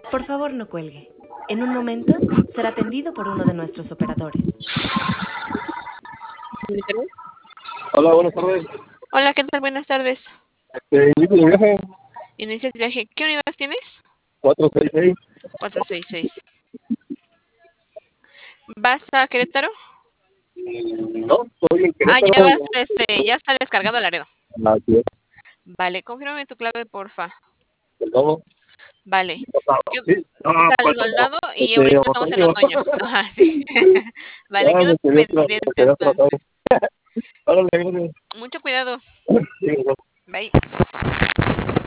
Por favor, no cuelgue. En un momento será atendido por uno de nuestros operadores. Hola, buenas tardes. Hola, ¿qué tal? Buenas tardes. Inicio de viaje Inicia el viaje. ¿Qué unidad tienes? 466. 466. ¿Vas a Querétaro? No, estoy en Querétaro. Ya está descargado Laredo. Así es. Vale, confírmame tu clave, porfa. El lobo. Vale. Sí. Salgo al lado y ahorita estamos en otoño. Ajá, sí. Vale, quedo pendiente entonces. Órale, gracias. Mucho cuidado. Sí, Bye.